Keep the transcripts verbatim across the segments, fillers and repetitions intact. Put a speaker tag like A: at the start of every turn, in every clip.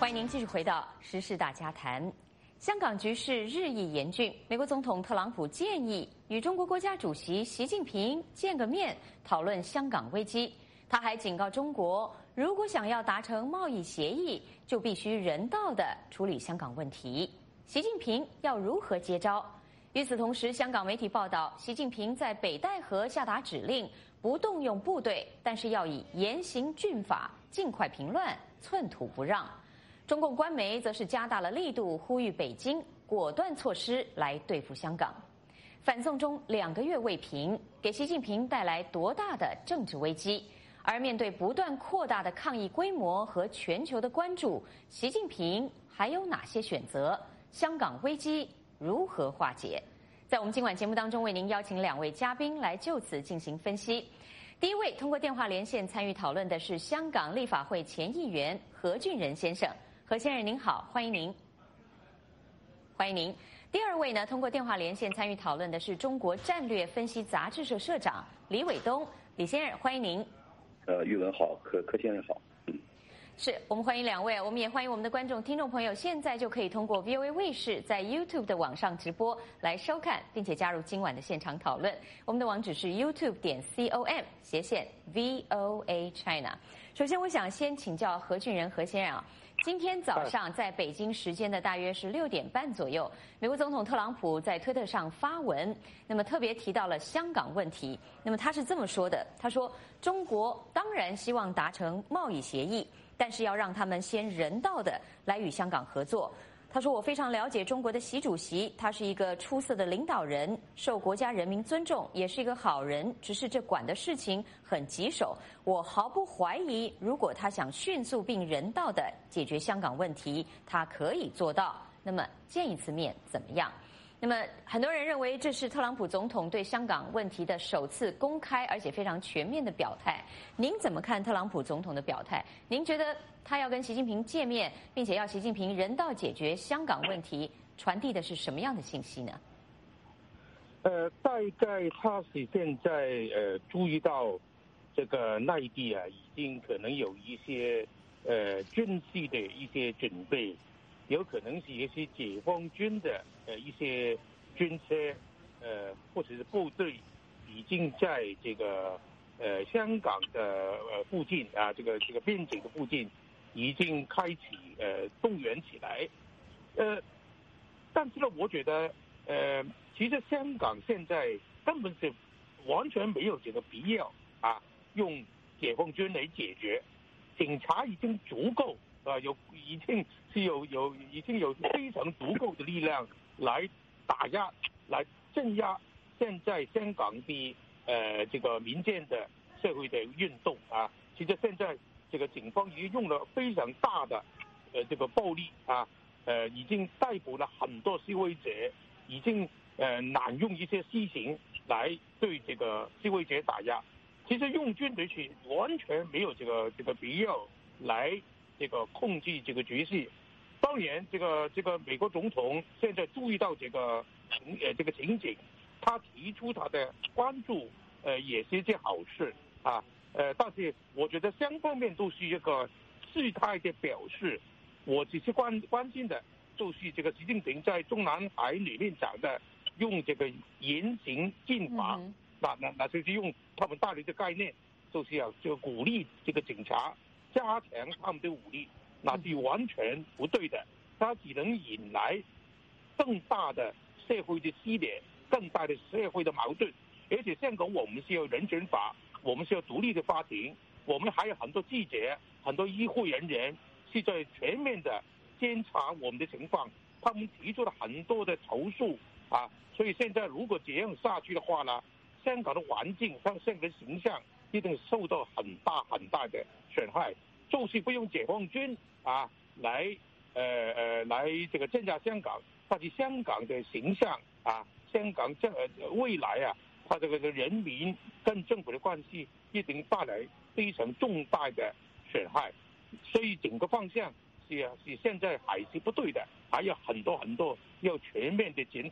A: 欢迎您继续回到时事大家谈。香港局势日益严峻，美国总统特朗普建议与中国国家主席习近平见个面，讨论香港危机。他还警告中国，如果想要达成贸易协议，就必须人道地处理香港问题。习近平要如何接招？与此同时，香港媒体报道，习近平在北戴河下达指令，不动用部队，但是要以严刑峻法，尽快平乱，寸土不让。中共官媒则是加大了力度，呼吁北京果断措施来对付香港。反送中两个月未平，给习近平带来多大的政治危机？而面对不断扩大的抗议规模和全球的关注，习近平还有哪些选择？香港危机如何化解？在我们今晚节目当中，为您邀请两位嘉宾来就此进行分析。第一位通过电话连线参与讨论的是香港立法会前议员何俊仁先生。何先生您好，欢迎您。欢迎您。第二位呢，通过电话连线参与讨论的是中国战略分析杂志社社长李伟东，李先生，欢迎您。
B: 呃，玉文好，柯柯先生好。嗯，
A: 是我们欢迎两位，我们也欢迎我们的观众、听众朋友，现在就可以通过 V O A 卫视在 YouTube 的网上直播来收看，并且加入今晚的现场讨论。我们的网址是 YouTube 点 com 斜线 V O A China。首先，我想先请教何俊仁何先生啊。今天早上，在北京时间的大约是六点半左右，美国总统特朗普在推特上发文，那么特别提到了香港问题。那么他是这么说的：他说，中国当然希望达成贸易协议，但是要让他们先人道的来与香港合作。他说，我非常了解中国的习主席，他是一个出色的领导人，受国家人民尊重，也是一个好人，只是这管的事情很棘手。我毫不怀疑，如果他想迅速并人道的解决香港问题，他可以做到。那么见一次面怎么样？那么很多人认为这是特朗普总统对香港问题的首次公开而且非常全面的表态。您怎么看特朗普总统的表态？您觉得他要跟习近平见面，并且要习近平人道解决香港问题，传递的是什么样的信息呢？
C: 呃，大概他是现在呃注意到这个内地啊，已经可能有一些呃军事的一些准备。有可能是一些解放军的呃一些军车，呃或者是部队，已经在这个呃香港的呃附近啊，这个这个边境的附近，已经开启呃动员起来，呃，但是呢，我觉得呃，其实香港现在根本是完全没有这个必要啊，用解放军来解决，警察已经足够。啊，有已经是有有已经有非常足够的力量来打压、来镇压现在香港的呃这个民间的社会的运动啊。其实现在这个警方已经用了非常大的呃这个暴力啊，呃已经逮捕了很多示威者，已经呃滥用一些私刑来对这个示威者打压。其实用军队去完全没有这个这个必要来。这个控制这个局势，当然，这个这个美国总统现在注意到这个情呃这个情景，他提出他的关注，呃，也是一件好事啊，呃，但是我觉得双方面都是一个事态的表示。我只是关关心的，就是这个习近平在中南海里面讲的，用这个严刑峻法，嗯、那那那就是用他们大陆的概念，就是要就鼓励这个警察。加强他们的武力，那是完全不对的。它只能引来更大的社会的撕裂，更大的社会的矛盾。而且香港我们是有人权法，我们是有独立的法庭，我们还有很多记者、很多医护人员是在全面的监察我们的情况。他们提出了很多的投诉啊，所以现在如果这样下去的话呢，香港的环境、香港的形象一定受到很大很大的损害。就是不用解放军啊来呃呃来这个镇压香港，但是香港的形象啊，香港这呃未来啊，它这个人民跟政府的关系一定带来非常重大的损害，所以整个方向是啊是现在还是不对的，还有很多很多要全面的检讨。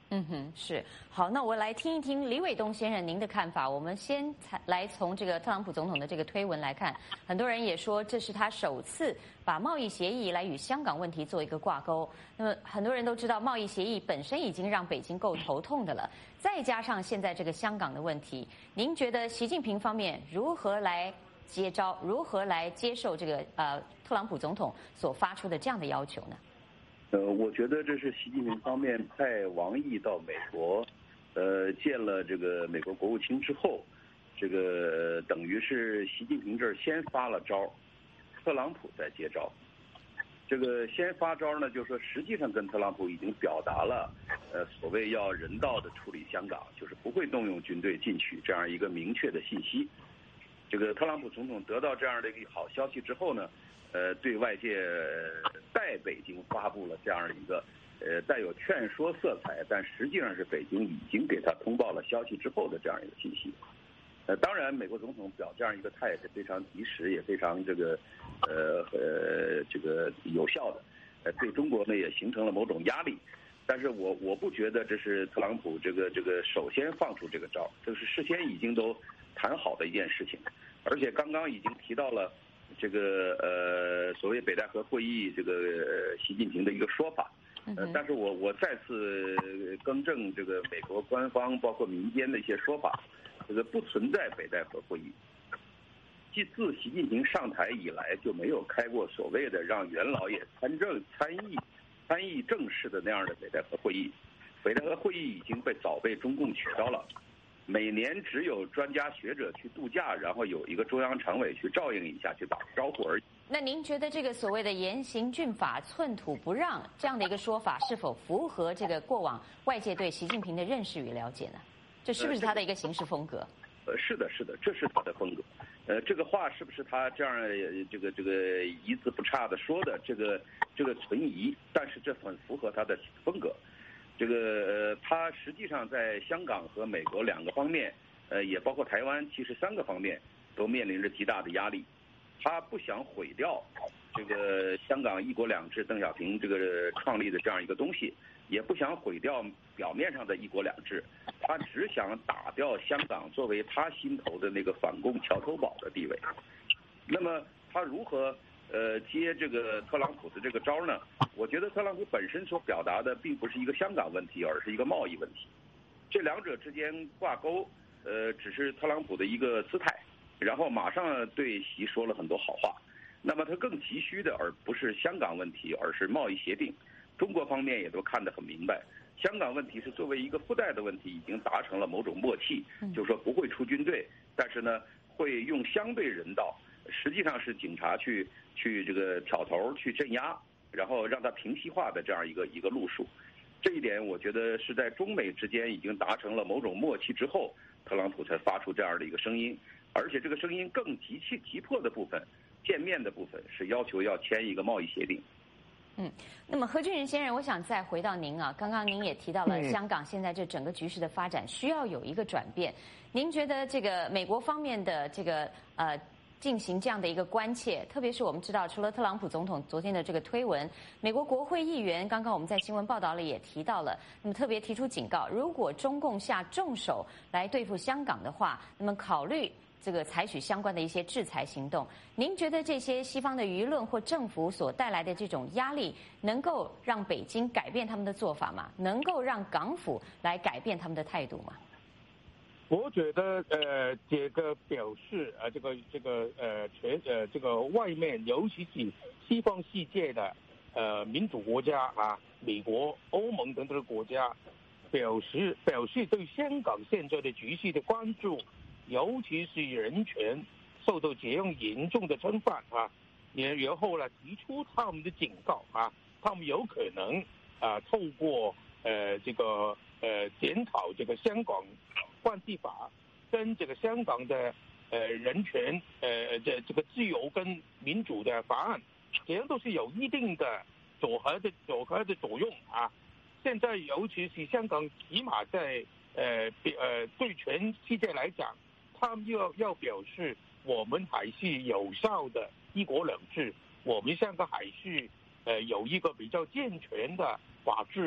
A: 嗯哼，是好，那我来听一听李伟东先生您的看法。我们先来从这个特朗普总统的这个推文来看，很多人也说这是他首次把贸易协议来与香港问题做一个挂钩。那么很多人都知道，贸易协议本身已经让北京够头痛的了，再加上现在这个香港的问题，您觉得习近平方面如何来接招，如何来接受这个呃特朗普总统所发出的这样的要求呢？
B: 呃，我觉得这是习近平方面派王毅到美国，呃，见了这个美国国务卿之后，这个等于是习近平这儿先发了招，特朗普再接招。这个先发招呢，就是说实际上跟特朗普已经表达了，呃，所谓要人道的处理香港，就是不会动用军队进去这样一个明确的信息。这个特朗普总统得到这样的一个好消息之后呢，呃，对外界代北京发布了这样的一个呃带有劝说色彩，但实际上是北京已经给他通报了消息之后的这样一个信息。呃，当然，美国总统表这样一个态是非常及时，也非常这个呃呃这个有效的，呃，对中国呢也形成了某种压力。但是我我不觉得这是特朗普这个这个首先放出这个招，这是事先已经都谈好的一件事情，而且刚刚已经提到了这个呃所谓北戴河会议这个、呃、习近平的一个说法，呃，但是我我再次更正这个美国官方包括民间的一些说法，这个不存在北戴河会议。即自习近平上台以来就没有开过所谓的让元老爷参政参议参议正式的那样的北戴河会议。北戴河会议已经被早被中共取消了。每年只有专家学者去度假，然后有一个中央常委去照应一下，去打招呼而已。
A: 那您觉得这个所谓的严刑峻法、寸土不让这样的一个说法，是否符合这个过往外界对习近平的认识与了解呢？这是不是他的一个行事风格？
B: 呃，是的，是的，这是他的风格。呃，这个话是不是他这样这个这个一字不差的说的？这个这个存疑，但是这很符合他的风格。这个呃，他实际上在香港和美国两个方面，呃，也包括台湾，其实三个方面都面临着极大的压力。他不想毁掉这个香港一国两制，邓小平这个创立的这样一个东西，也不想毁掉表面上的一国两制，他只想打掉香港作为他心头的那个反共桥头堡的地位。那么他如何呃接这个特朗普的这个招呢？我觉得特朗普本身所表达的并不是一个香港问题，而是一个贸易问题。这两者之间挂钩，呃，只是特朗普的一个姿态，然后马上对习说了很多好话。那么他更急需的而不是香港问题，而是贸易协定。中国方面也都看得很明白，香港问题是作为一个附带的问题，已经达成了某种默契，就是说不会出军队，但是呢会用相对人道，实际上是警察去去这个挑头去镇压，然后让它平息化的这样一个一个路数。这一点我觉得是在中美之间已经达成了某种默契之后，特朗普才发出这样的一个声音，而且这个声音更急切急迫的部分，见面的部分是要求要签一个贸易协定。
A: 嗯，那么何俊仁先生，我想再回到您啊，刚刚您也提到了香港现在这整个局势的发展需要有一个转变，您觉得这个美国方面的这个呃进行这样的一个关切，特别是我们知道，除了特朗普总统昨天的这个推文，美国国会议员刚刚我们在新闻报道里也提到了，那么特别提出警告，如果中共下重手来对付香港的话，那么考虑这个采取相关的一些制裁行动。您觉得这些西方的舆论或政府所带来的这种压力，能够让北京改变他们的做法吗？能够让港府来改变他们的态度吗？
C: 我觉得呃，这个表示啊、呃，这个这个呃，全呃这个外面，尤其是西方世界的呃民主国家啊，美国、欧盟等等的国家，表示表示对香港现在的局势的关注，尤其是人权受到这样严重的侵犯啊，也然后呢提出他们的警告啊，他们有可能啊透过呃这个呃检讨这个香港关系法跟这个香港的呃人权呃这这个自由跟民主的法案，这样都是有一定的组合的组合的作用啊。现在尤其是香港，起码在呃呃对全世界来讲，他们要要表示我们还是有效的一国两制，我们香港还是呃有一个比较健全的法治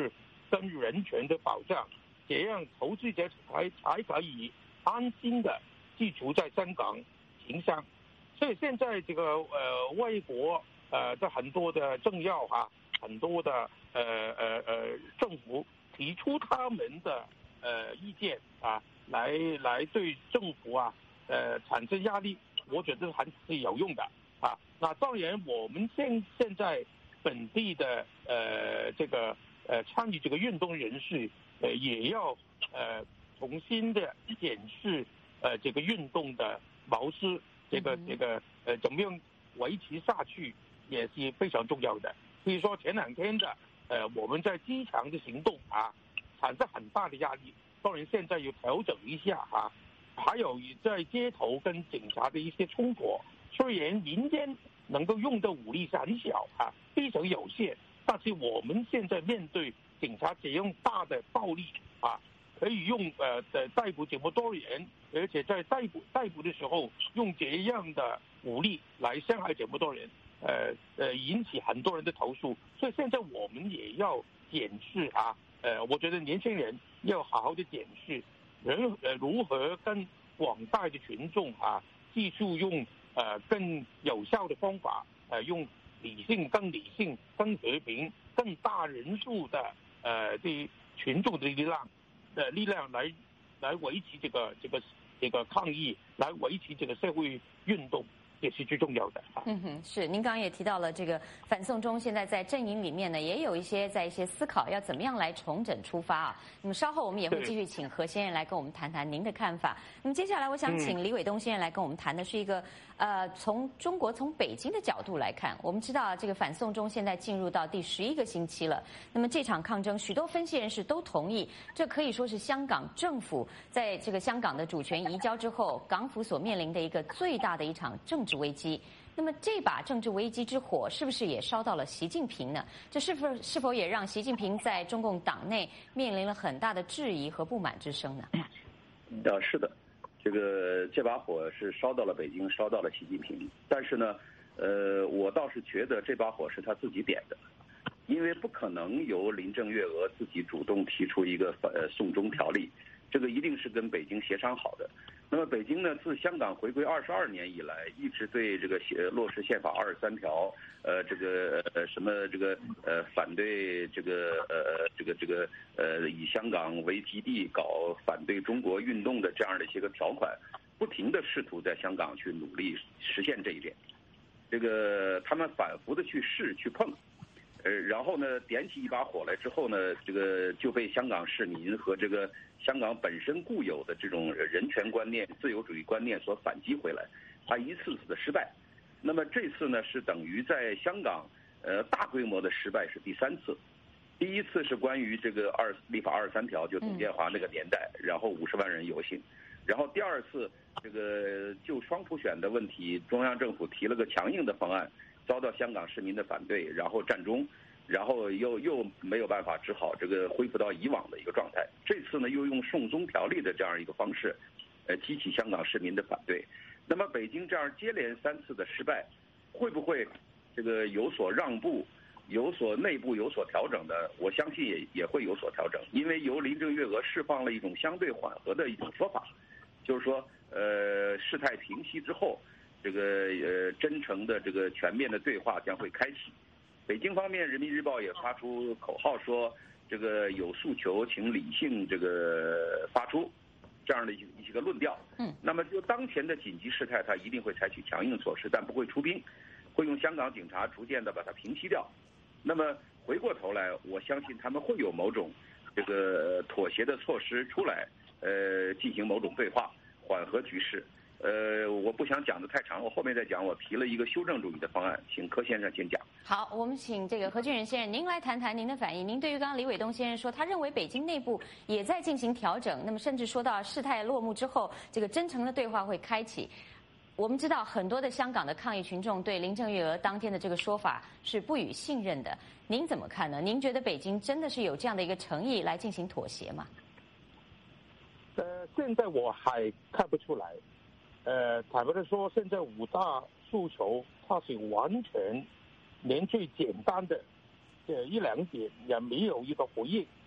C: 跟人权的保障，这样投资者才才可以安心的寄住在香港经商。所以现在这个呃外国呃的很多的政要啊，很多的呃呃呃政府提出他们的呃意见啊，来来对政府啊呃产生压力，我觉得还是有用的啊。那当然，我们现现在本地的呃这个呃参与这个运动人士，呃也要呃重新的检视呃这个运动的模式，这个这个呃怎么样维持下去也是非常重要的。比如说前两天的呃我们在机场的行动啊，产生很大的压力，当然现在要调整一下啊。还有在街头跟警察的一些冲突，虽然民间能够用的武力是很小啊，非常有限，但是我们现在面对警察这样大的暴力啊，可以用呃的逮捕这么多人，而且在逮捕逮捕的时候用这样的武力来伤害这么多人，呃呃引起很多人的投诉，所以现在我们也要检视啊，呃，我觉得年轻人要好好的检视。人呃如何跟广大的群众啊，记住用呃更有效的方法，呃用理性、更理性、更和平、更大人数的呃的群众的力量的、呃、力量来来维持这个这个这个抗议，来维持这个社会运动。也是最重要的。
A: 嗯哼，是。您刚刚也提到了这个反送中，现在在阵营里面呢，也有一些在一些思考，要怎么样来重整出发啊。那么稍后我们也会继续请何先生来跟我们谈谈您的看法。那么接下来我想请李伟东先生来跟我们谈的是一个呃，从中国从北京的角度来看，我们知道这个反送中现在进入到第十一个星期了。那么这场抗争，许多分析人士都同意，这可以说是香港政府在这个香港的主权移交之后，港府所面临的一个最大的一场政治危机。那么这把政治危机之火是不是也烧到了习近平呢？这是否是否也让习近平在中共党内面临了很大的质疑和不满之声呢？
B: 啊，是的，这个这把火是烧到了北京，烧到了习近平。但是呢，呃，我倒是觉得这把火是他自己点的，因为不可能由林郑月娥自己主动提出一个呃送中条例，这个一定是跟北京协商好的。那么北京呢，自香港回归二十二年以来，一直对这个落实宪法二十三条，呃，这个呃什么这个呃反对这个呃这个这个呃以香港为基地搞反对中国运动的这样的一些个条款，不停的试图在香港去努力实现这一点。这个他们反复的去试去碰。呃，然后呢，点起一把火来之后呢，这个就被香港市民和这个香港本身固有的这种人权观念、自由主义观念所反击回来，他一次次的失败。那么这次呢，是等于在香港呃大规模的失败是第三次。第一次是关于这个二立法二十三条，就董建华那个年代，然后五十万人游行。然后第二次这个就双普选的问题，中央政府提了个强硬的方案。遭到香港市民的反对，然后战中，然后又又没有办法，只好这个恢复到以往的一个状态。这次呢，又用送中条例的这样一个方式，呃，激起香港市民的反对。那么北京这样接连三次的失败，会不会这个有所让步，有所内部有所调整的？我相信也也会有所调整，因为由林郑月娥释放了一种相对缓和的一种说法，就是说，呃，事态平息之后。这个呃真诚的这个全面的对话将会开启。北京方面，《人民日报》也发出口号说，这个有诉求请理性这个发出这样的一一些个论调。嗯，那么就当前的紧急事态，它一定会采取强硬措施，但不会出兵，会用香港警察逐渐的把它平息掉。那么回过头来，我相信他们会有某种这个妥协的措施出来，呃，进行某种对话，缓和局势。呃，我不想讲的太长，我后面再讲。我提了一个修正主义的方案，请柯先生先讲。
A: 好，我们请这个何俊仁先生，您来谈谈您的反应。您对于刚刚李伟东先生说，他认为北京内部也在进行调整，那么甚至说到事态落幕之后，这个真诚的对话会开启。我们知道很多的香港的抗议群众对林郑月娥当天的这个说法是不予信任的，您怎么看呢？您觉得北京真的是有这样的一个诚意来进行妥协吗？
C: 呃，现在我还看不出来。呃，坦白的说，现在五大诉求，它是完全连最简单的这一两点也没有一个回应，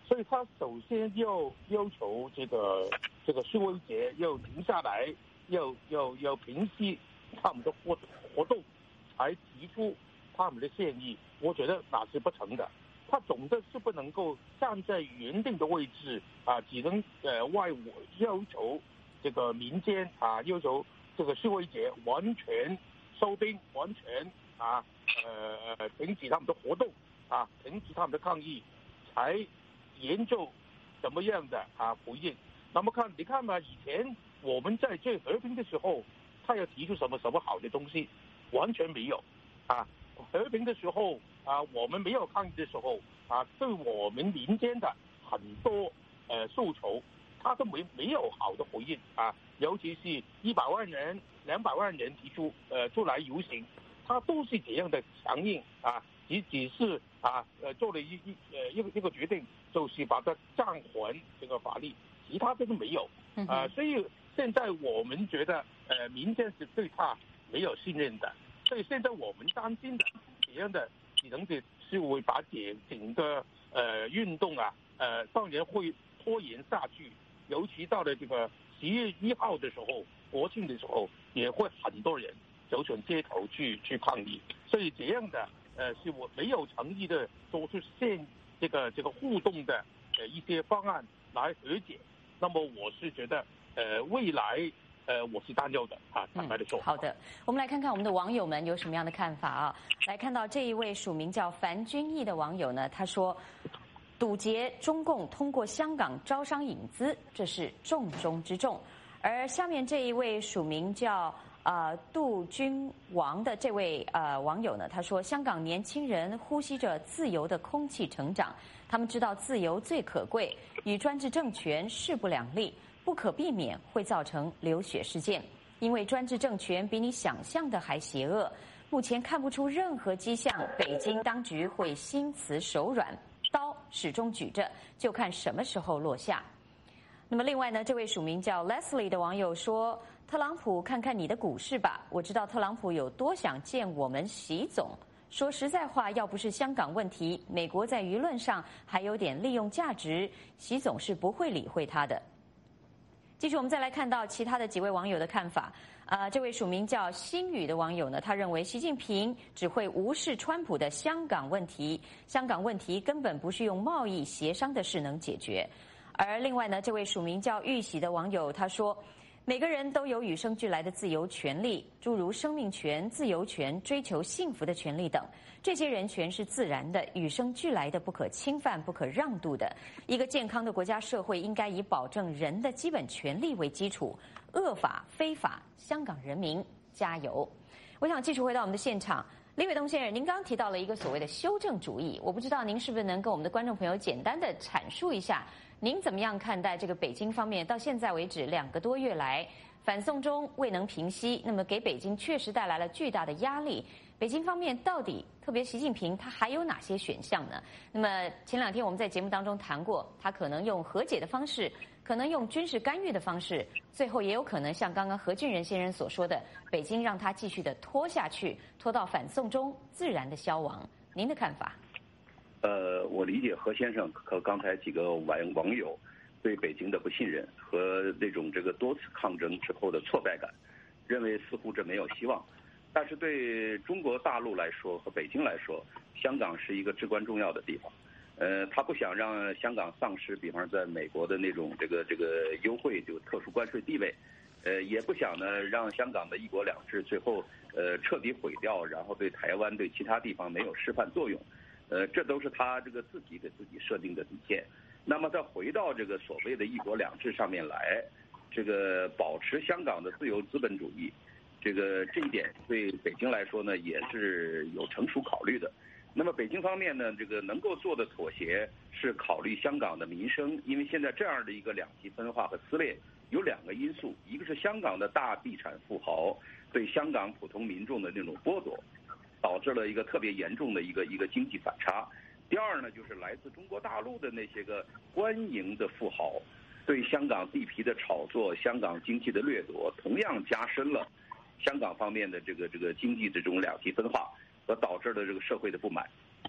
C: 所以他首先要要求这个这个示威者要停下来，要要要平息他们的活活动，才提出他们的歉意。我觉得那是不成的。他总的是不能够站在原定的位置啊，只能呃外我要求这个民间啊，要求这个示威者完全收兵，完全啊呃呃停止他们的活动啊，停止他们的抗议，才研究怎么样的啊回应。那么看你看嘛，以前我们在最和平的时候，他要提出什么什么好的东西，完全没有啊。和平的时候啊，我们没有抗议的时候啊，对我们民间的很多呃诉求，他都没没有好的回应啊。尤其是一百万人、两百万人提出呃出来游行，他都是这样的强硬啊，只只是啊呃做了一一呃一个一个决定，就是把它暂缓这个法律，其他的都没有啊。所以现在我们觉得呃民间是对他没有信任的。所以现在我们担心的这样的可能的是会把整整个呃运动啊，呃当然会拖延下去，尤其到了这个十月一号的时候，国庆的时候，也会很多人走上街头去去抗议。所以这样的呃是我没有诚意的做出现这个这个互动的呃一些方案来和解。那么我是觉得呃未来。呃，我是担忧的啊，坦白的说、
A: 嗯。好的，我们来看看我们的网友们有什么样的看法啊？来看到这一位署名叫樊君毅的网友呢，他说，堵截中共通过香港招商引资，这是重中之重。而下面这一位署名叫呃杜君王的这位呃网友呢，他说，香港年轻人呼吸着自由的空气成长，他们知道自由最可贵，与专制政权势不两立。不可避免会造成流血事件，因为专制政权比你想象的还邪恶。目前看不出任何迹象，北京当局会心慈手软，刀始终举着，就看什么时候落下。那么另外呢，这位署名叫 Leslie 的网友说，特朗普看看你的股市吧，我知道特朗普有多想见我们习总。说实在话，要不是香港问题，美国在舆论上还有点利用价值，习总是不会理会他的。继续，我们再来看到其他的几位网友的看法。呃，这位署名叫新宇的网友呢，他认为习近平只会无视川普的香港问题，香港问题根本不是用贸易协商的事能解决。而另外呢，这位署名叫玉喜的网友他说，每个人都有与生俱来的自由权利，诸如生命权、自由权、追求幸福的权利等。这些人权是自然的、与生俱来的、不可侵犯、不可让渡的。一个健康的国家社会应该以保证人的基本权利为基础。恶法非法，香港人民加油！我想继续回到我们的现场，李伟东先生，您刚刚提到了一个所谓的修正主义，我不知道您是不是能跟我们的观众朋友简单的阐述一下，您怎么样看待这个北京方面到现在为止两个多月来反送中未能平息，那么给北京确实带来了巨大的压力。北京方面到底，特别习近平他还有哪些选项呢？那么前两天我们在节目当中谈过，他可能用和解的方式，可能用军事干预的方式，最后也有可能像刚刚何俊仁先生所说的，北京让他继续的拖下去，拖到反送中自然的消亡。您的看法？
B: 呃，我理解何先生和刚才几个网网友对北京的不信任和那种这个多次抗争之后的挫败感，认为似乎这没有希望。但是对中国大陆来说和北京来说，香港是一个至关重要的地方。呃，他不想让香港丧失，比方在美国的那种这个这个优惠，就特殊关税地位，呃，也不想呢让香港的一国两制最后呃彻底毁掉，然后对台湾对其他地方没有示范作用。呃，这都是他这个自己给自己设定的底线。那么再回到这个所谓的一国两制上面来，这个保持香港的自由资本主义。这个这一点对北京来说呢，也是有成熟考虑的。那么北京方面呢，这个能够做的妥协是考虑香港的民生，因为现在这样的一个两极分化和撕裂，有两个因素，一个是香港的大地产富豪对香港普通民众的那种剥夺，导致了一个特别严重的一个一个经济反差。第二呢，就是来自中国大陆的那些个官营的富豪对香港地皮的炒作、香港经济的掠夺，同样加深了香港方面的这个这个经济的这种两极分化，和导致了这个社会的不满。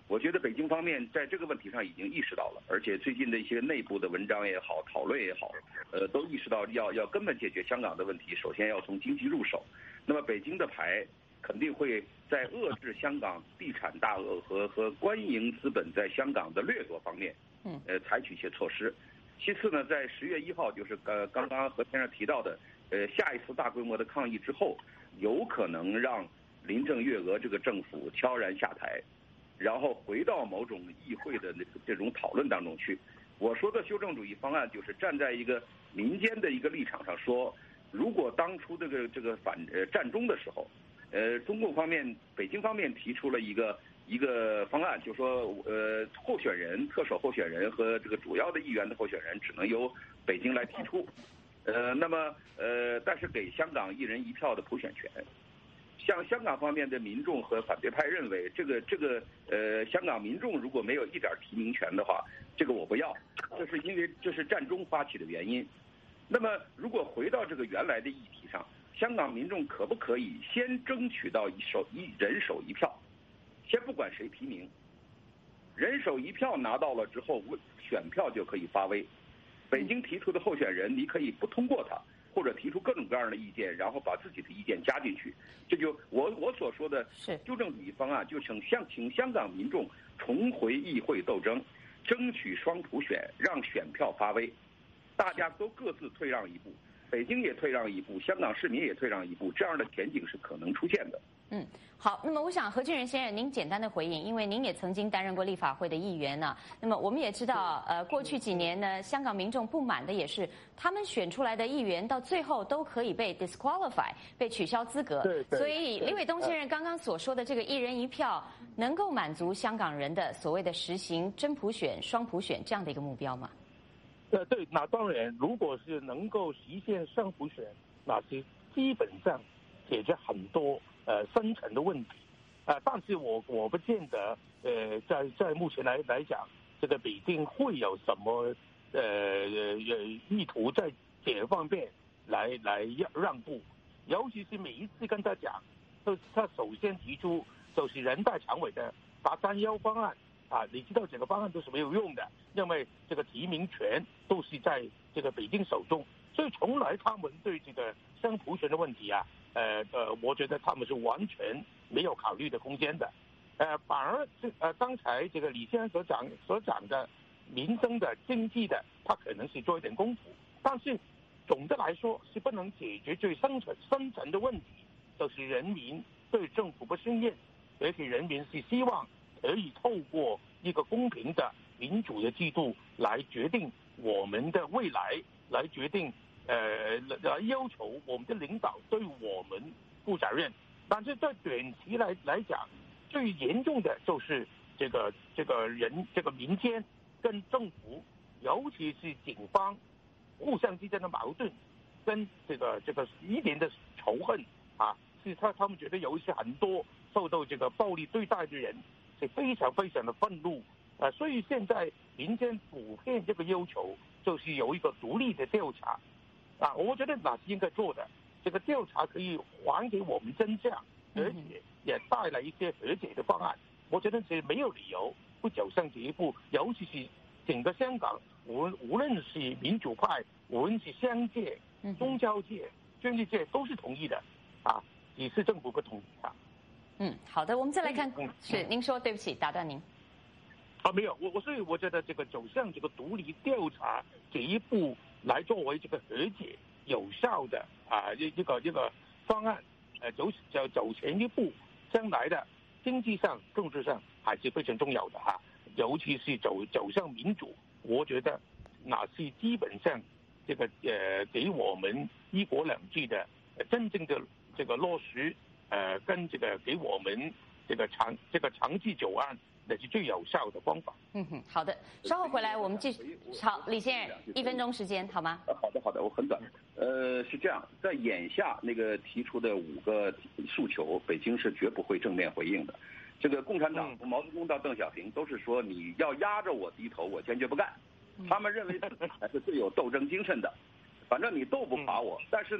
B: 我觉得北京方面在这个问题上已经意识到了，而且最近的一些内部的文章也好，讨论也好，呃，都意识到要要根本解决香港的问题，首先要从经济入手。那么北京的牌肯定会在遏制香港地产大鳄和和官营资本在香港的掠夺方面，呃，采取一些措施。其次呢，在十月一号，就是呃刚刚何先生提到的，呃，下一次大规模的抗议之后，有可能让林郑月娥这个政府悄然下台。然后回到某种议会的这种讨论当中去。我说的修正主义方案就是站在一个民间的一个立场上说，如果当初这个这个反呃战中的时候，呃中共方面北京方面提出了一个一个方案，就说呃候选人特首候选人和这个主要的议员的候选人只能由北京来提出，呃那么呃但是给香港一人一票的普选权。像香港方面的民众和反对派认为，这个这个呃，香港民众如果没有一点提名权的话，这个我不要，这是因为这是战中发起的原因。那么，如果回到这个原来的议题上，香港民众可不可以先争取到一手一人手一票，先不管谁提名，人手一票拿到了之后，选票就可以发威。北京提出的候选人，你可以不通过他。或者提出各种各样的意见，然后把自己的意见加进去，这就我我所说的纠正主义方案，就请香请香港民众重回议会斗争，争取双普选，让选票发威，大家都各自退让一步，北京也退让一步，香港市民也退让一步，这样的前景是可能出现的。
A: 嗯，好，那么我想何俊仁先生，您简单的回应，因为您也曾经担任过立法会的议员呢。那么我们也知道，呃，过去几年呢，香港民众不满的也是他们选出来的议员到最后都可以被 disqualify， 被取消资格。
C: 对对。
A: 所以李伟东先生刚刚所说的这个一人一票，能够满足香港人的所谓的实行真普选、双普选这样的一个目标吗？
C: 呃，对，那当然，如果是能够实现双普选，那是基本上解决很多呃深层的问题。啊、呃，但是我我不见得，呃，在在目前来来讲，这个北京会有什么呃呃意图在这方面来来让步，尤其是每一次跟他讲，都他首先提出就是人大常委的八三幺方案啊，你知道这个方案都是没有用的，因为这个提名权都是在这个北京手中，所以从来他们对这个双普选的问题啊。呃呃，我觉得他们是完全没有考虑的空间的，呃，反而这呃刚才这个李先生所讲所讲的民生的、经济的，他可能是做一点功夫，但是总的来说是不能解决最深层深层的问题，就是人民对政府不信任，而且人民是希望可以透过一个公平的民主的制度来决定我们的未来，来决定。呃，来要求我们的领导对我们负责任，但是在短期来来讲，最严重的就是这个这个人这个民间跟政府，尤其是警方互相之间的矛盾，跟这个这个一点的仇恨啊，是他他们觉得有一些很多受到这个暴力对待的人是非常非常的愤怒啊，所以现在民间普遍这个要求就是有一个独立的调查。啊，我觉得那是应该做的。这个调查可以还给我们真相，而且也带来一些和解的方案。我觉得是没有理由不走上这一步，尤其是整个香港，无无论是民主派，无论是商界、宗教界、政治界，都是同意的。啊，只是政府不同意啊。
A: 嗯，好的，我们再来看，是您说，对不起，打断您。
C: 啊，没有，我我所以我觉得这个走向这个独立调查这一步，来作为这个和解有效的啊一一个一个方案，呃走走走前一步，将来的经济上、政治上还是非常重要的哈、啊，尤其是走走向民主，我觉得那是基本上这个呃给我们一国两制的真正的这个落实，呃跟这个给我们这个长这个长治久安。那是最有效的方法。
A: 嗯哼，好的，稍后回来我们继续。好，李先生，一分钟时间好吗？
B: 好的，好的，我很短。呃，是这样，在眼下那个提出的五个诉求，北京是绝不会正面回应的。这个共产党从毛泽东到邓小平都是说，你要压着我低头，我坚决不干。他们认为自己才是最有斗争精神的，反正你斗不垮我。但是呢，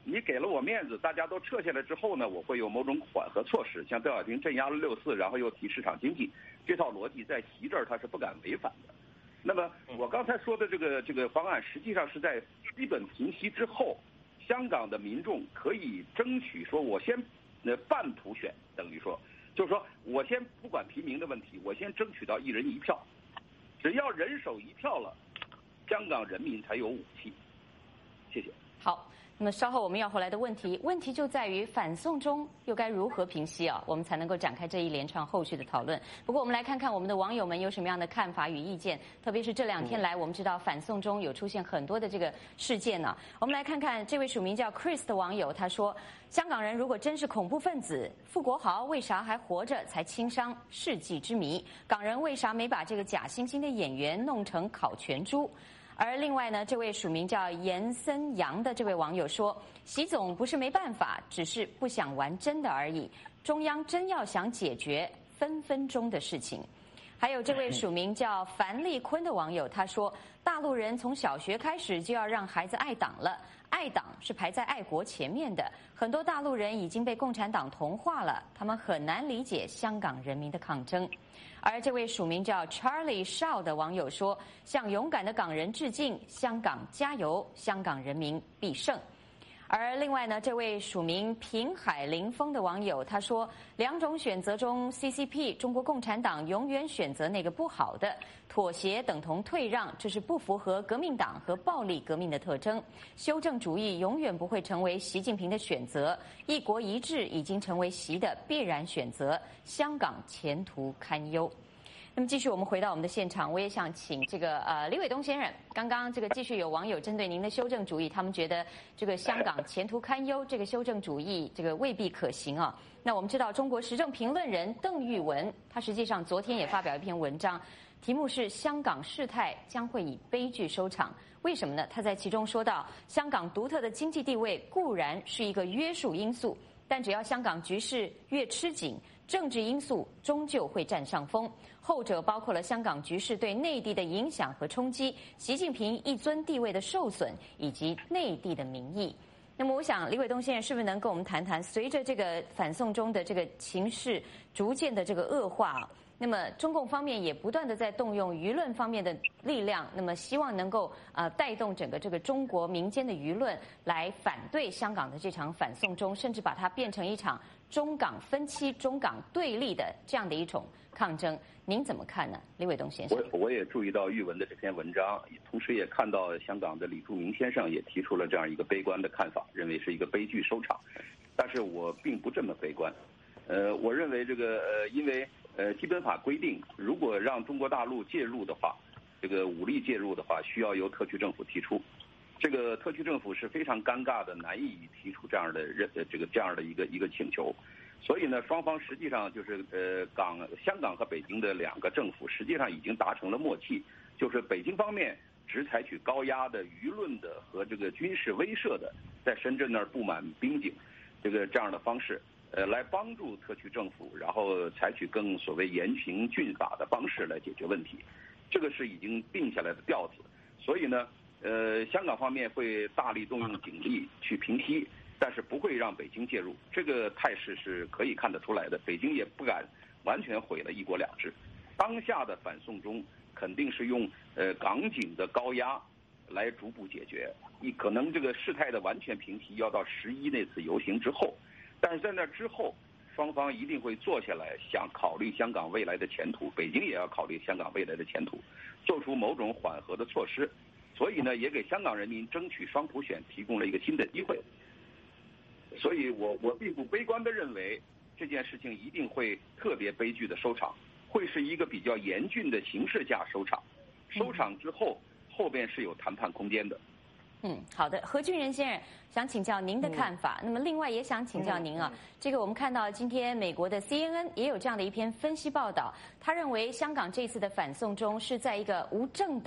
B: 你给了我面子，大家都撤下来之后呢，我会有某种缓和措施，像邓小平镇压了六四，然后又提市场经济，这套逻辑在习这儿他是不敢违反的。那么我刚才说的这个这个方案，实际上是在基本平息之后，香港的民众可以争取说，我先呃半普选，等于说，就是说我先不管提名的问题，我先争取到一人一票，只要人手一票了，香港人民才有武器。谢谢。
A: 好。那么稍后我们要回来的问题，问题就在于反送中又该如何平息啊？我们才能够展开这一连串后续的讨论。不过我们来看看我们的网友们有什么样的看法与意见，特别是这两天来，我们知道反送中有出现很多的这个事件呢、啊。我们来看看这位署名叫 Chris 的网友，他说：香港人如果真是恐怖分子，傅国豪为啥还活着才轻伤世纪之谜？港人为啥没把这个假惺惺的演员弄成烤全猪？而另外呢，这位署名叫严森阳的这位网友说，习总不是没办法，只是不想玩真的而已。中央真要想解决分分钟的事情。还有这位署名叫樊立坤的网友，他说，大陆人从小学开始就要让孩子爱党了，爱党是排在爱国前面的。很多大陆人已经被共产党同化了，他们很难理解香港人民的抗争。而这位署名叫 Charlie Shaw 的网友说，向勇敢的港人致敬，香港加油，香港人民必胜。而另外呢，这位署名平海林峰的网友他说，两种选择中 C C P 中国共产党永远选择那个不好的，妥协等同退让，这是不符合革命党和暴力革命的特征。修正主义永远不会成为习近平的选择，一国一制已经成为习的必然选择，香港前途堪忧。那么继续，我们回到我们的现场，我也想请这个呃李伟东先生，刚刚这个继续有网友针对您的修正主义，他们觉得这个香港前途堪忧，这个修正主义这个未必可行啊。那我们知道，中国时政评论人邓玉文，他实际上昨天也发表一篇文章，题目是香港事态将会以悲剧收场。为什么呢？他在其中说到，香港独特的经济地位固然是一个约束因素，但只要香港局势越吃紧，政治因素终究会占上风，后者包括了香港局势对内地的影响和冲击，习近平一尊地位的受损，以及内地的民意。那么我想李伟东先生是不是能跟我们谈谈，随着这个反送中的这个情势逐渐的这个恶化，那么中共方面也不断的在动用舆论方面的力量，那么希望能够呃带动整个这个中国民间的舆论来反对香港的这场反送中，甚至把它变成一场中港分歧、中港对立的这样的一种抗争，您怎么看呢，李伟东先生？
B: 我我也注意到玉文的这篇文章，同时也看到香港的李柱铭先生也提出了这样一个悲观的看法，认为是一个悲剧收场。但是我并不这么悲观。呃，我认为这个呃，因为呃，基本法规定，如果让中国大陆介入的话，这个武力介入的话，需要由特区政府提出。这个特区政府是非常尴尬的，难以提出这样的认呃这个这样的一个一个请求。所以呢，双方实际上就是呃港香港和北京的两个政府实际上已经达成了默契，就是北京方面只采取高压的舆论的和这个军事威慑的，在深圳那儿布满兵警，这个这样的方式，呃，来帮助特区政府，然后采取更所谓严刑峻法的方式来解决问题，这个是已经定下来的调子。所以呢，呃，香港方面会大力动用警力去平息。但是不会让北京介入，这个态势是可以看得出来的。北京也不敢完全毁了一国两制。当下的反送中肯定是用呃港警的高压来逐步解决，你可能这个事态的完全平息要到十一那次游行之后，但是在那之后，双方一定会坐下来想考虑香港未来的前途，北京也要考虑香港未来的前途，做出某种缓和的措施。所以呢，也给香港人民争取双普选提供了一个新的机会。所以我我并不悲观地认为这件事情一定会特别悲剧的收场，会是一个比较严峻的形势下收场。收场之后，后边是有谈判空间的。
A: 嗯，好的，何俊仁先生想请教您的看法。嗯、那么另外也想请教您啊，嗯、这个我们看到今天美国的 C N N 也有这样的一篇分析报道，他认为香港这次的反送中是在一个无政党、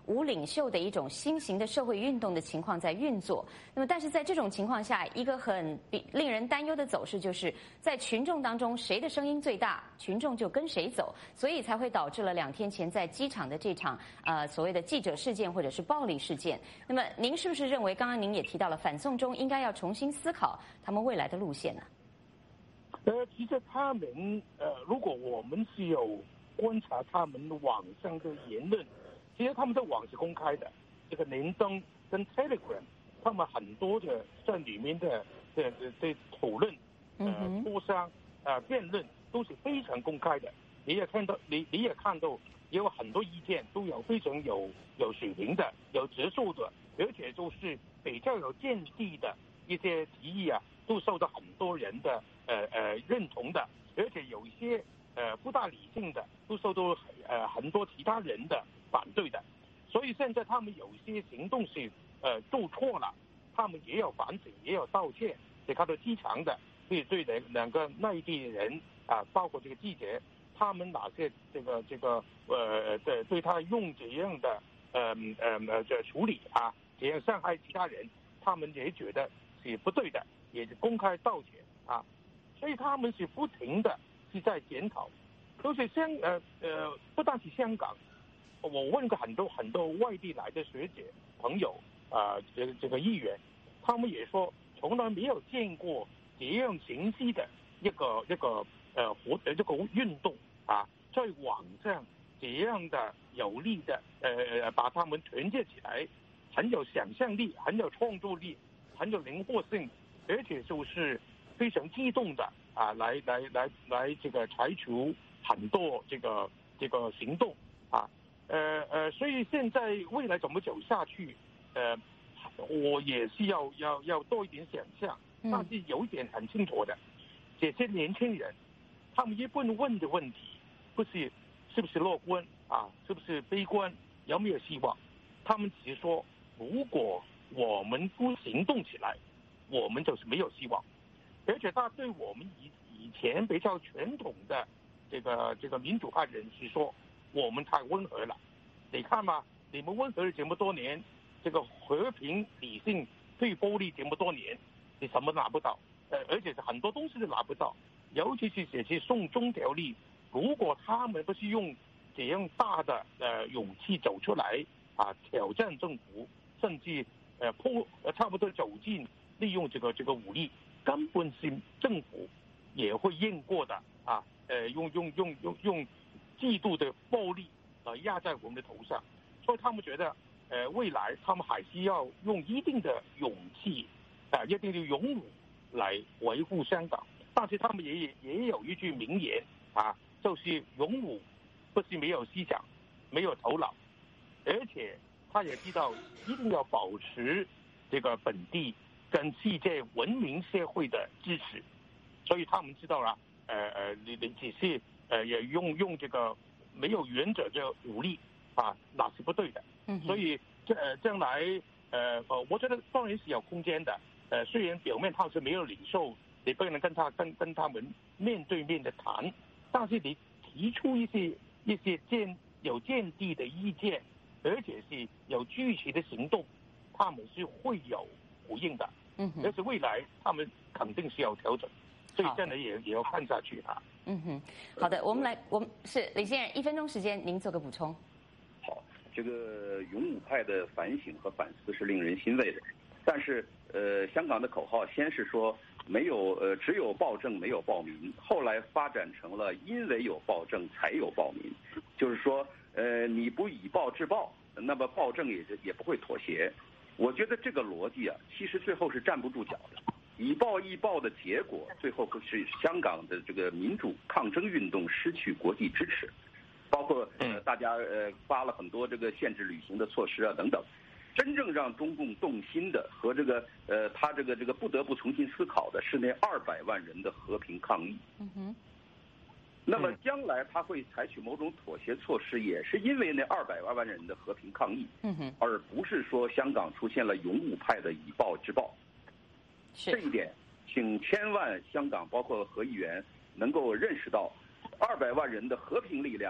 A: 无领袖的一种新型的社会运动的情况在运作。那么，但是在这种情况下，一个很令人担忧的走势就是在群众当中，谁的声音最大，群众就跟谁走，所以才会导致了两天前在机场的这场呃所谓的记者事件或者是暴力事件。那么，您是不是认为，刚刚您也提到了反送中应该要重新思考他们未来的路线呢？
C: 呃，其实他们呃，如果我们是有观察他们网上的言论，其实他们的网是公开的，这个联登跟 Telegram， 他们很多的在里面的的的的讨论、呃磋商、呃辩论都是非常公开的。你也看到，你你也看到，也有很多意见都有非常有有水平的、有质素的，而且就是比较有见地的一些提议啊，都受到很多人的呃呃认同的，而且有一些呃不大理性的，都受到呃很多其他人的反对的。所以现在他们有些行动是呃做错了，他们也有反省，也有道歉，给他的机场的，对对两两个内地人啊，包括这个记者，他们哪些这个这个呃对对他用这样的呃呃呃这处理啊，这样伤害其他人，他们也觉得是不对的，也是公开道歉啊。所以他们是不停的是在检讨，都是香呃呃不但是香港，我问过很多很多外地来的学者朋友啊、呃，这个这个议员，他们也说从来没有见过这样形式的一个一个呃活呃这个运动啊，在网上这样的有力的呃把他们团结起来，很有想象力，很有创作力，很有灵活性，而且就是非常激动的啊，来来来来这个采取很多这个这个行动啊，呃呃，所以现在未来怎么走下去，呃，我也是要要要多一点想象，但是有一点很清楚的，这些年轻人，他们一般问的问题，不是是不是乐观啊，是不是悲观，有没有希望？他们只是说，如果我们不行动起来，我们就是没有希望。而且他对我们以以前比较传统的这个这个民主派人士说，我们太温和了。你看嘛，你们温和了这么多年，这个和平理性对暴力这么多年，你什么拿不到？呃，而且是很多东西都拿不到，尤其是这些送中条例，如果他们不是用这样大的呃勇气走出来啊，挑战政府，甚至呃破呃差不多走进利用这个这个武力。根本是政府也会应过的啊，呃，用用用用用极度的暴力啊压在我们的头上，所以他们觉得，呃，未来他们还是要用一定的勇气啊，一定的勇武来维护香港。但是他们也也有一句名言啊，就是勇武不是没有思想，没有头脑，而且他也知道一定要保持这个本地跟世界文明社会的支持，所以他们知道了，呃呃，你你只是呃也用用这个没有原则的武力啊，那是不对的。嗯，所以这呃将来呃呃，我觉得当然是有空间的。呃，虽然表面他是没有领袖，你不能跟他跟跟他们面对面的谈，但是你提出一些一些见有见地的意见，而且是有具体的行动，他们是会有回应的。嗯，但是未来他们肯定是要调整，所以现在也也要看下去啊。
A: 嗯哼，好的，我们来，我们是李先生，一分钟时间，您做个补充。
B: 好，这个勇武派的反省和反思是令人欣慰的，但是呃，香港的口号先是说没有呃只有暴政没有暴民，后来发展成了因为有暴政才有暴民，就是说呃你不以暴制暴，那么暴政也也不会妥协。我觉得这个逻辑啊，其实最后是站不住脚的。以暴易暴的结果，最后是香港的这个民主抗争运动失去国际支持，包括呃大家呃发了很多这个限制旅行的措施啊等等。真正让中共动心的和这个呃他这个这个不得不重新思考的是那二百万人的和平抗议。嗯哼。那么将来他会采取某种妥协措施，也是因为那二百万万人的和平抗议，嗯哼，而不是说香港出现了勇武派的以暴制暴。这一点，请千万香港包括何议员能够认识到，二百万人的和平力量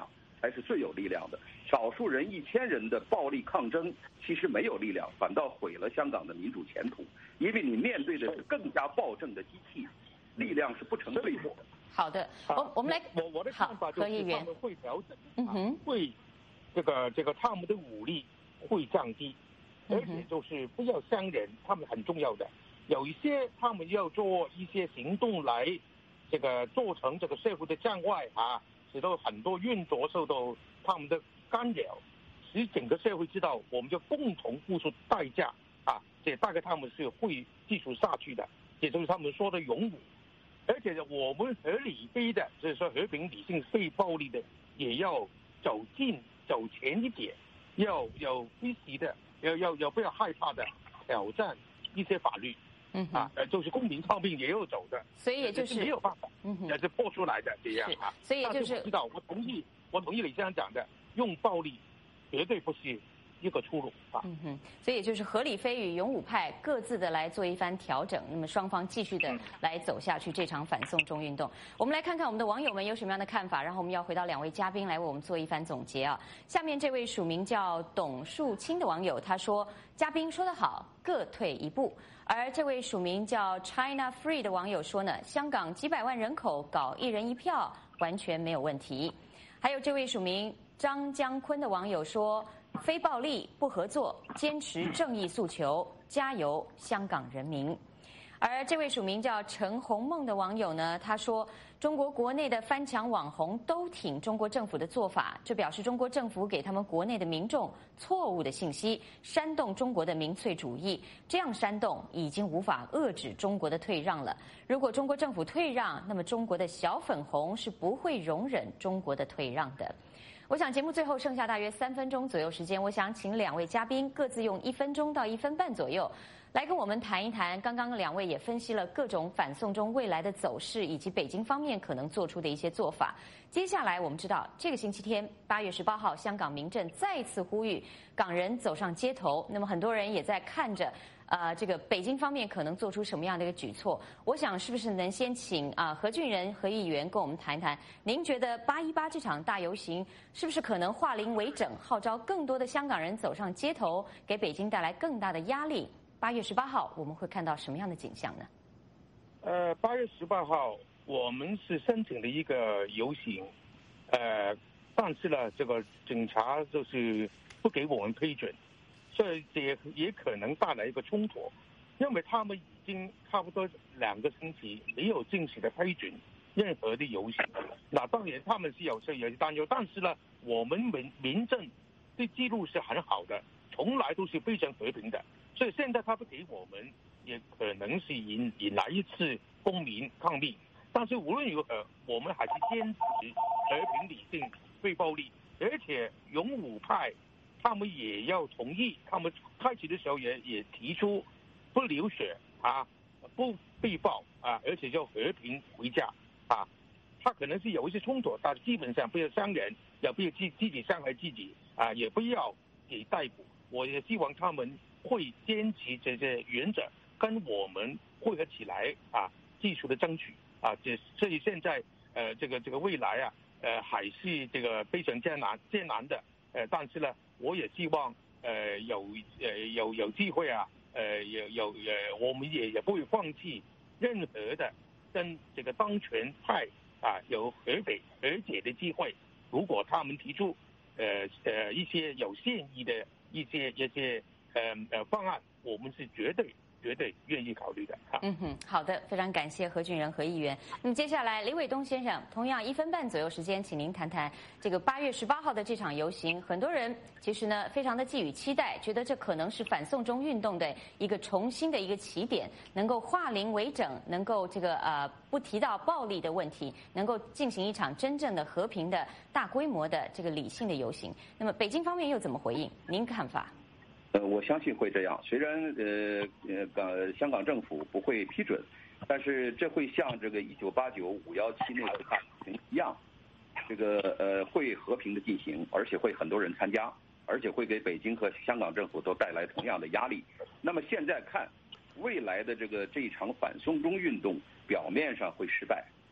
B: 才是最有力量的。少数人一千人的暴力抗争其实没有力量，反倒毁了香港的民主前途。因为你面对的是更加暴政的机器，力量是不成对比的。
A: 好的，我我们来，
C: 我我的看法就是他们会调整，
A: 嗯哼，
C: 会这个这个他们的武力会降低，而且就是不要伤人，他们很重要的。有一些他们要做一些行动来这个做成这个社会的障碍啊，使得很多运作受到他们的干扰，使整个社会知道我们就共同付出代价啊，这大概他们是会继续下去的，也就是他们说的勇武。而且我们合理非的，就是说和平、理性、非暴力的，也要走近、走前一点，要有积极的，要要要不要害怕的挑战一些法律。嗯啊，呃，就是公民抗命也有走的，
A: 所以也就是
C: 没有办法，嗯哼，是播出来的这样啊。
A: 所以也就是
C: 知道，我同意，我同意你这样讲的，用暴力绝对不是一个出路啊。
A: 嗯哼，所以也就是合理非与勇武派各自的来做一番调整，那么双方继续的来走下去这场反送中运动。我们来看看我们的网友们有什么样的看法，然后我们要回到两位嘉宾来为我们做一番总结啊。下面这位署名叫董树清的网友他说：“嘉宾说得好，各退一步。”而这位署名叫 China Free 的网友说呢，香港几百万人口搞一人一票完全没有问题。还有这位署名张江坤的网友说，非暴力不合作，坚持正义诉求，加油香港人民。而这位署名叫陈红梦的网友呢，他说中国国内的翻墙网红都挺中国政府的做法，这表示中国政府给他们国内的民众错误的信息，煽动中国的民粹主义，这样煽动已经无法遏制中国的退让了。如果中国政府退让，那么中国的小粉红是不会容忍中国的退让的。我想节目最后剩下大约三分钟左右时间，我想请两位嘉宾各自用一分钟到一分半左右来跟我们谈一谈，刚刚两位也分析了各种反送中未来的走势，以及北京方面可能做出的一些做法。接下来我们知道，这个星期天八月十八号，香港民阵再次呼吁港人走上街头。那么很多人也在看着，呃，这个北京方面可能做出什么样的一个举措。我想是不是能先请啊、呃、何俊仁何议员跟我们谈一谈，您觉得八一八这场大游行是不是可能化零为整，号召更多的香港人走上街头，给北京带来更大的压力？八月十八号我们会看到什么样的景象呢？
C: 呃，八月十八号我们是申请了一个游行，呃，但是呢，这个警察就是不给我们批准，所以也也可能带来一个冲突，因为他们已经差不多两个星期没有正式的批准任何的游行。那当然他们是有些有些担忧，但是呢，我们民民政的记录是很好的，从来都是非常和平的。所以现在他不给我们，也可能是引引来一次公民抗命。但是无论如何，我们还是坚持和平、理性、非暴力，而且勇武派他们也要同意。他们开始的时候也也提出不流血啊，不被爆啊，而且要和平回家啊。他可能是有一些冲突，但基本上不要伤人，也不要自自己伤害自己啊，也不要给逮捕。我也希望他们会坚持这些原则，跟我们汇合起来啊，技术的争取啊，这所以现在呃，这个这个未来啊，呃，还是这个非常艰难艰难的，呃，但是呢，我也希望呃有呃有有机会啊，呃有有呃，我们也也不会放弃任何的跟这个当权派啊有和北和解的机会。如果他们提出呃呃一些有善意的一些一些呃呃方案，我们是绝对绝对愿意考虑的啊。
A: 嗯哼，好的，非常感谢何俊仁何议员。那么接下来，李伟东先生，同样一分半左右时间，请您谈谈这个八月十八号的这场游行。很多人其实呢，非常的寄予期待，觉得这可能是反送中运动的一个重新的一个起点，能够化零为整，能够这个呃不提到暴力的问题，能够进行一场真正的和平的大规模的这个理性的游行。那么北京方面又怎么回应？您看法？
B: 呃，我相信会这样。虽然呃呃港香港政府不会批准，但是这会像这个一九八九五幺七那个大游行一样，这个呃会和平的进行，而且会很多人参加，而且会给北京和香港政府都带来同样的压力。那么现在看，未来的这个这一场反送中运动表面上会失败，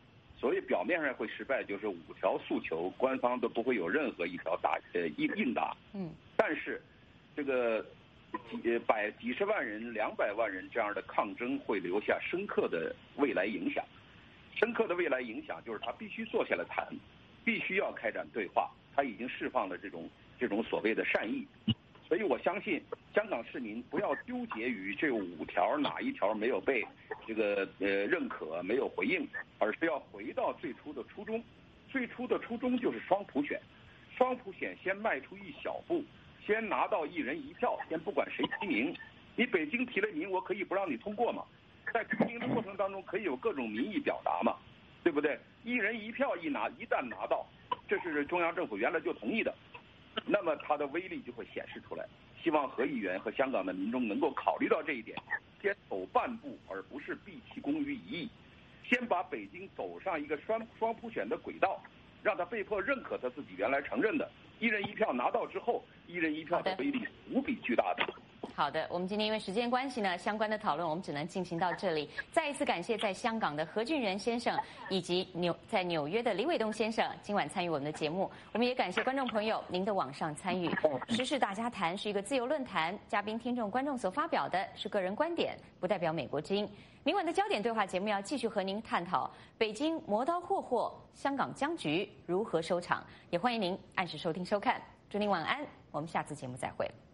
B: 所谓表面上会失败，就是五条诉求，官方都不会有任何一条答呃应应答。
A: 嗯。
B: 但是，这个几百几十万人、两百万人这样的抗争会留下深刻的未来影响。深刻的未来影响就是他必须坐下来谈，必须要开展对话。他已经释放了这种这种所谓的善意。所以我相信香港市民不要纠结于这五条哪一条没有被这个呃认可、没有回应，而是要回到最初的初衷。最初的初衷就是双普选，双普选先迈出一小步，先拿到一人一票，先不管谁提名。你北京提了名，我可以不让你通过吗？在提名的过程当中，可以有各种民意表达嘛，对不对？一人一票一拿，一旦拿到，这是中央政府原来就同意的。那么它的威力就会显示出来。希望何议员和香港的民众能够考虑到这一点，先走半步，而不是毕其功于一役。先把北京走上一个双双普选的轨道，让他被迫认可他自己原来承认的一人一票拿到之后，一人一票的威力无比巨大的。
A: 好的，我们今天因为时间关系呢，相关的讨论我们只能进行到这里。再一次感谢在香港的何俊仁先生，以及纽在纽约的李伟东先生今晚参与我们的节目。我们也感谢观众朋友您的网上参与。时事大家谈是一个自由论坛，嘉宾、听众、观众所发表的是个人观点，不代表美国之音。明晚的焦点对话节目要继续和您探讨北京磨刀霍霍，香港僵局如何收场，也欢迎您按时收听收看。祝您晚安，我们下次节目再会。